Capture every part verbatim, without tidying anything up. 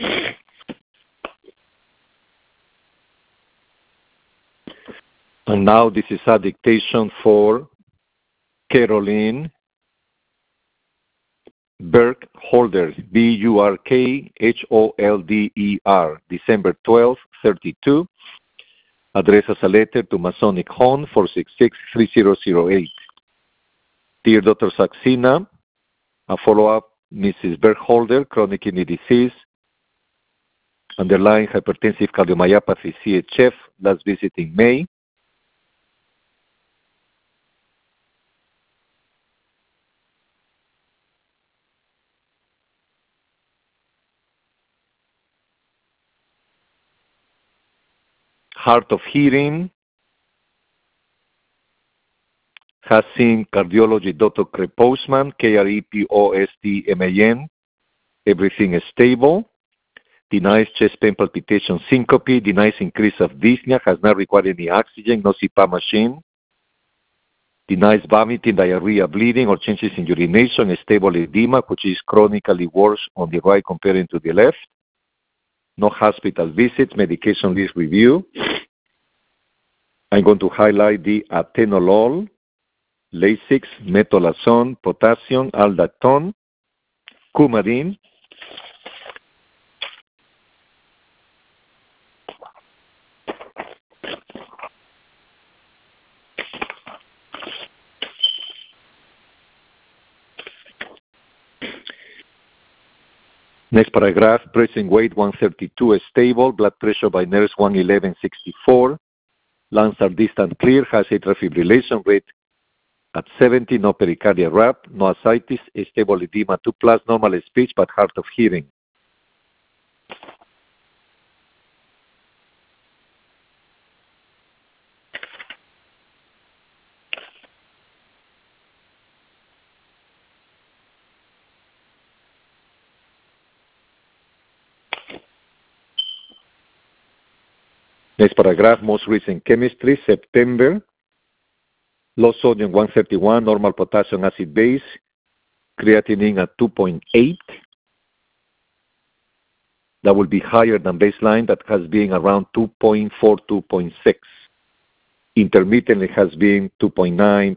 And now this is a dictation for Caroline Burkholder, B U R K H O L D E R, December twelfth, thirty-two. Addresses a letter to Masonic Home, four six six, three zero zero eight. Dear Doctor Saxena, a follow-up, Missus Burkholder, chronic kidney disease, underlying hypertensive cardiomyopathy, C H F, last visit in May. Hard of hearing, has seen cardiology Doctor Krepostman, K R E P O S T M A N. Everything is stable. Denies chest pain, palpitation, syncope. Denies increase of dyspnea. Has not required any oxygen, no C PAP machine. Denies vomiting, diarrhea, bleeding, or changes in urination. Stable edema, which is chronically worse on the right comparing to the left. No hospital visits, medication list review. I'm going to highlight the atenolol, Lasix, metolazone, potassium, aldactone, Coumadin. Next paragraph, present weight one thirty-two is stable, blood pressure by nurse one eleven sixty-four, lungs are distant clear, has atrial fibrillation rate at seventy, no pericardial rap, no ascites, stable edema two plus, normal speech but hard of hearing. Next paragraph, most recent chemistry, September. Low sodium one thirty-one, normal potassium acid base, creatinine at two point eight. That will be higher than baseline, that has been around two point four, two point six. Intermittently has been two point nine.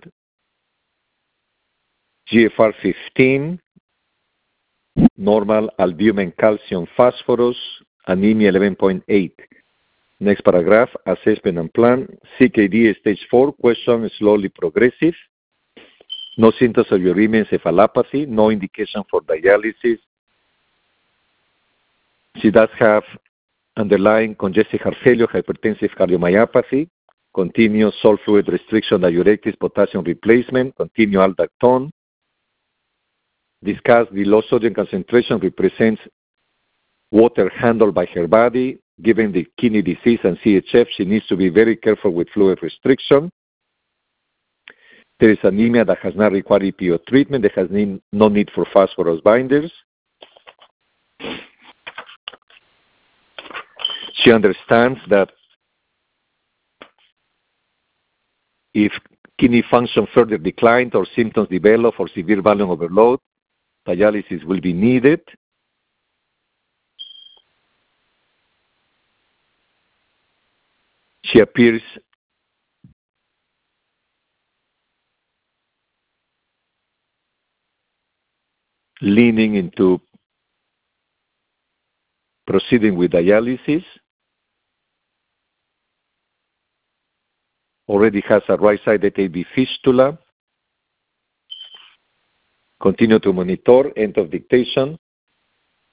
G F R fifteen, normal albumin, calcium, phosphorus, anemia eleven point eight. Next paragraph, assessment and plan. C K D stage four, question slowly progressive. No symptoms of uremia encephalopathy, no indication for dialysis. She does have underlying congestive heart failure, hypertensive cardiomyopathy, continuous salt fluid restriction, diuretics, potassium replacement, continual aldactone. Discuss the low sodium concentration represents water handled by her body. Given the kidney disease and C H F, she needs to be very careful with fluid restriction. There is anemia that has not required E P O treatment. There has need, no need for phosphorus binders. She understands that if kidney function further declined or symptoms develop or severe volume overload, dialysis will be needed. She appears leaning into proceeding with dialysis. Already has a right-sided A V fistula. Continue to monitor. End of dictation.